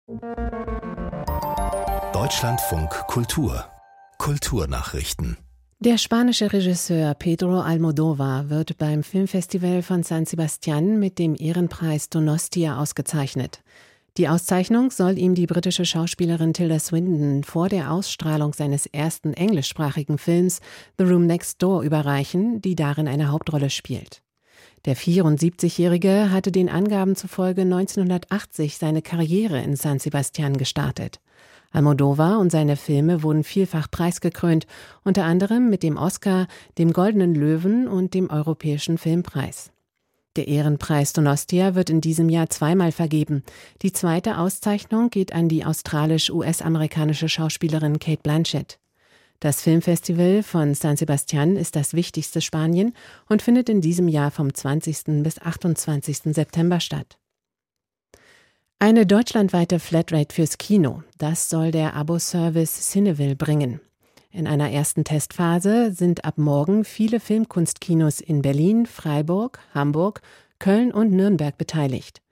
Deutschlandfunk Kultur. Kulturnachrichten. Der spanische Regisseur Pedro Almodóvar wird beim Filmfestival von San Sebastián mit dem Ehrenpreis Donostia ausgezeichnet. Die Auszeichnung soll ihm die britische Schauspielerin Tilda Swinton vor der Ausstrahlung seines ersten englischsprachigen Films The Room Next Door überreichen, die darin eine Hauptrolle spielt. Der 74-Jährige hatte den Angaben zufolge 1980 seine Karriere in San Sebastián gestartet. Almodóvar und seine Filme wurden vielfach preisgekrönt, unter anderem mit dem Oscar, dem Goldenen Löwen und dem Europäischen Filmpreis. Der Ehrenpreis Donostia wird in diesem Jahr zweimal vergeben. Die zweite Auszeichnung geht an die australisch-US-amerikanische Schauspielerin Cate Blanchett. Das Filmfestival von San Sebastián ist das wichtigste Spanien und findet in diesem Jahr vom 20. bis 28. September statt. Eine deutschlandweite Flatrate fürs Kino, das soll der Abo-Service Cineville bringen. In einer ersten Testphase sind ab morgen viele Filmkunstkinos in Berlin, Freiburg, Hamburg, Köln und Nürnberg beteiligt.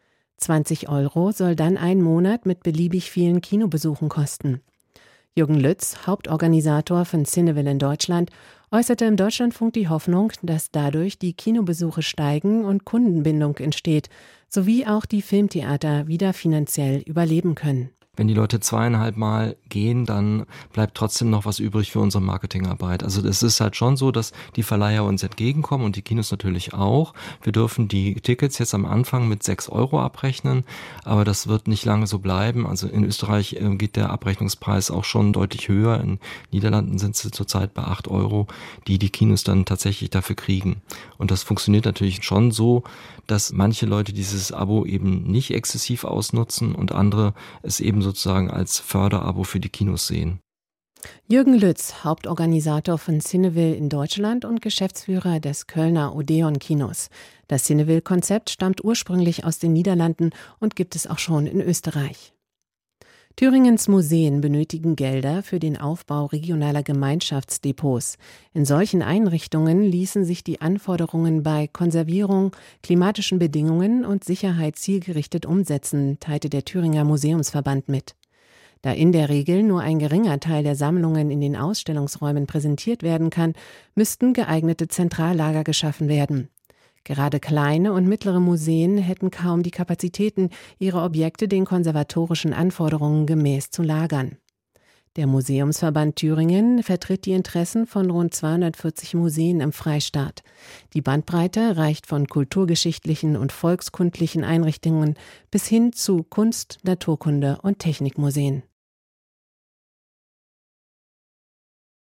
20 € soll dann ein Monat mit beliebig vielen Kinobesuchen kosten. Jürgen Lütz, Hauptorganisator von Cineville in Deutschland, äußerte im Deutschlandfunk die Hoffnung, dass dadurch die Kinobesuche steigen und Kundenbindung entsteht, sowie auch die Filmtheater wieder finanziell überleben können. Wenn die Leute 2,5 Mal gehen, dann bleibt trotzdem noch was übrig für unsere Marketingarbeit. Also es ist halt schon so, dass die Verleiher uns entgegenkommen und die Kinos natürlich auch. Wir dürfen die Tickets jetzt am Anfang mit 6 € abrechnen, aber das wird nicht lange so bleiben. Also in Österreich geht der Abrechnungspreis auch schon deutlich höher. In Niederlanden sind sie zurzeit bei 8 €, die Kinos dann tatsächlich dafür kriegen. Und das funktioniert natürlich schon so, dass manche Leute dieses Abo eben nicht exzessiv ausnutzen und andere es eben sozusagen als Förderabo für die Kinos sehen. Jürgen Lütz, Hauptorganisator von Cineville in Deutschland und Geschäftsführer des Kölner Odeon-Kinos. Das Cineville-Konzept stammt ursprünglich aus den Niederlanden und gibt es auch schon in Österreich. Thüringens Museen benötigen Gelder für den Aufbau regionaler Gemeinschaftsdepots. In solchen Einrichtungen ließen sich die Anforderungen bei Konservierung, klimatischen Bedingungen und Sicherheit zielgerichtet umsetzen, teilte der Thüringer Museumsverband mit. Da in der Regel nur ein geringer Teil der Sammlungen in den Ausstellungsräumen präsentiert werden kann, müssten geeignete Zentrallager geschaffen werden. Gerade kleine und mittlere Museen hätten kaum die Kapazitäten, ihre Objekte den konservatorischen Anforderungen gemäß zu lagern. Der Museumsverband Thüringen vertritt die Interessen von rund 240 Museen im Freistaat. Die Bandbreite reicht von kulturgeschichtlichen und volkskundlichen Einrichtungen bis hin zu Kunst-, Naturkunde- und Technikmuseen.